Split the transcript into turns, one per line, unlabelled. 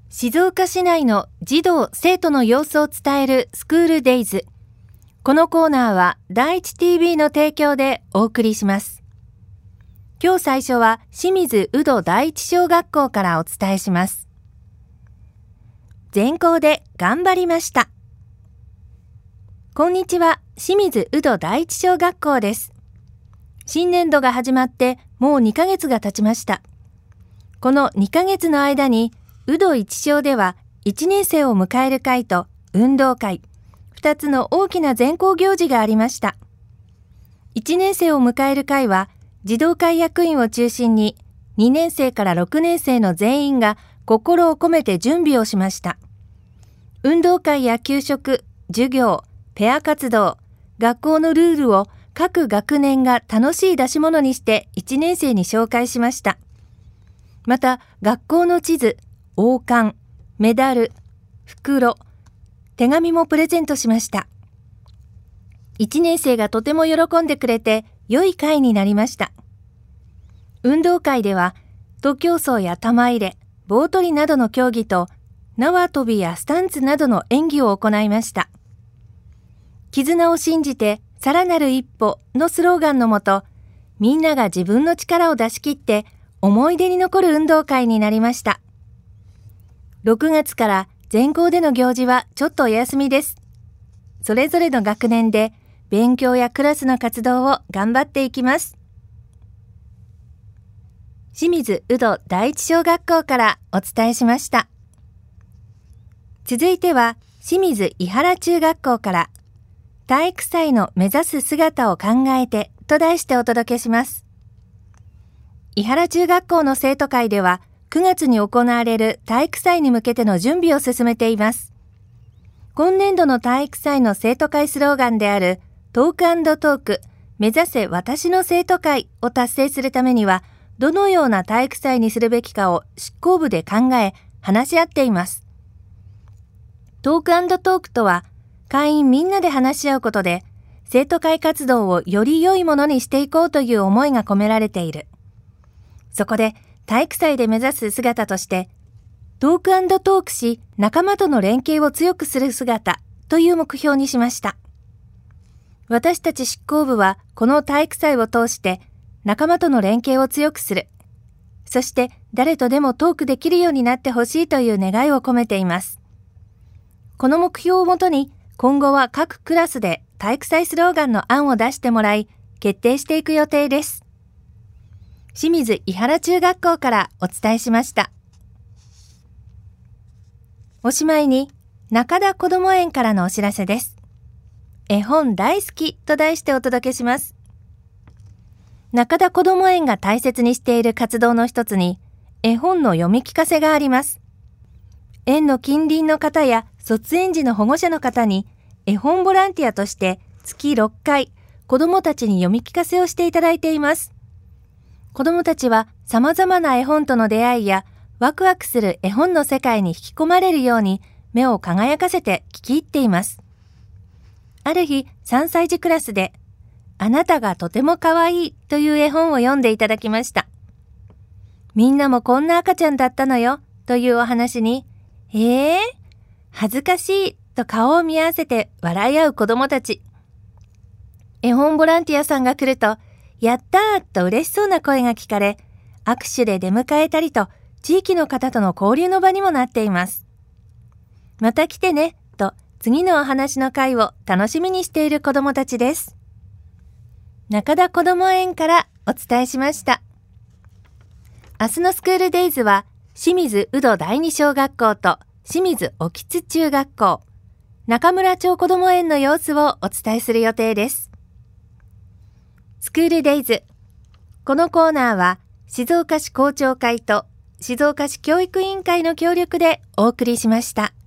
静岡市内の児童・生徒の様子を伝えるスクールデイズ。このコーナーは第一 TV の提供でお送りします。今日最初は清水宇土第一小学校からお伝えします。全校で頑張りました。こんにちは、清水宇土第一小学校です。新年度が始まってもう2ヶ月が経ちました。この2ヶ月の間に宇土一小では1年生を迎える会と運動会、2つの大きな全校行事がありました。1年生を迎える会は児童会役員を中心に2年生から6年生の全員が心を込めて準備をしました。運動会や給食、授業、ペア活動、学校のルールを各学年が楽しい出し物にして1年生に紹介しました。また学校の地図、王冠、メダル、袋、手紙もプレゼントしました。1年生がとても喜んでくれて良い会になりました。運動会では徒競走や玉入れ、棒取りなどの競技と縄跳びやスタンツなどの演技を行いました。絆を信じてさらなる一歩のスローガンのもと、みんなが自分の力を出し切って思い出に残る運動会になりました。6月から全校での行事はちょっとお休みです。それぞれの学年で勉強やクラスの活動を頑張っていきます。清水宇土第一小学校からお伝えしました。続いては清水伊原中学校から体育祭の目指す姿を考えてと題してお届けします。伊原中学校の生徒会では9月に行われる体育祭に向けての準備を進めています。今年度の体育祭の生徒会スローガンであるトーク&トーク目指せ私の生徒会を達成するためにはどのような体育祭にするべきかを執行部で考え話し合っています。トーク&トークとは会員みんなで話し合うことで生徒会活動をより良いものにしていこうという思いが込められている。そこで体育祭で目指す姿として、トーク&トークし仲間との連携を強くする姿という目標にしました。私たち執行部はこの体育祭を通して仲間との連携を強くする。そして誰とでもトークできるようになってほしいという願いを込めています。この目標をもとに今後は各クラスで体育祭スローガンの案を出してもらい決定していく予定です。清水伊原中学校からお伝えしました。おしまいに中田こども園からのお知らせです。絵本大好きと題してお届けします。中田こども園が大切にしている活動の一つに絵本の読み聞かせがあります。園の近隣の方や卒園児の保護者の方に絵本ボランティアとして月6回子どもたちに読み聞かせをしていただいています。子どもたちは様々な絵本との出会いやワクワクする絵本の世界に引き込まれるように目を輝かせて聞き入っています。ある日3歳児クラスであなたがとても可愛いという絵本を読んでいただきました。みんなもこんな赤ちゃんだったのよというお話に恥ずかしいと顔を見合わせて笑い合う子どもたち。絵本ボランティアさんが来るとやったーと嬉しそうな声が聞かれ、握手で出迎えたりと地域の方との交流の場にもなっています。また来てねと次のお話の会を楽しみにしている子どもたちです。中田こども園からお伝えしました。明日のスクールデイズは清水宇土第二小学校と清水興津中学校、中村町こども園の様子をお伝えする予定です。スクールデイズ。このコーナーは静岡市校長会と静岡市教育委員会の協力でお送りしました。